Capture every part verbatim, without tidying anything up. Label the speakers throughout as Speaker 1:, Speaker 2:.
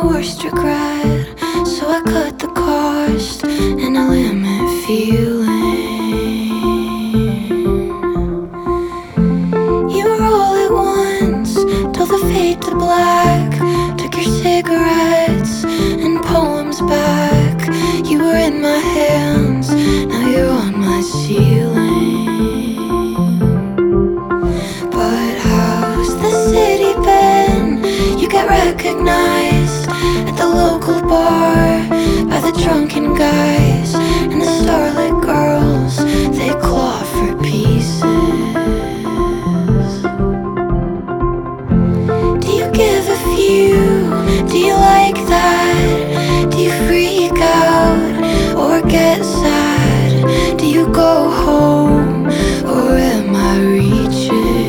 Speaker 1: worst regret, so I cut the cost and I limit feeling. You were all at once, till the fade to black took your cigarettes and poems back. You were in my hands, now you're on my ceiling. But how's the city been? You get recognized at the local bar by the drunken guys and the starlit girls. They claw for pieces. Do you give a few? Do you like that? Do you freak out or get sad? Do you go home or am I reaching?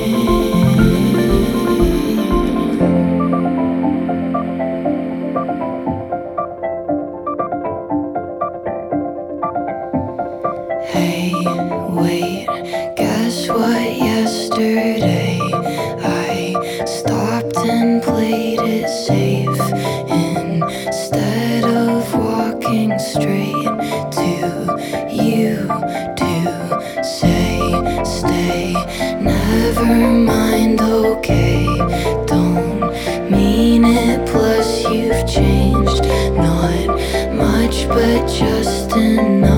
Speaker 1: Hey, wait, guess what? Yesterday I stopped and played it safe instead of walking straight to you to say, stay. Never mind, okay, don't mean it. Plus, you've changed, not much, but just enough.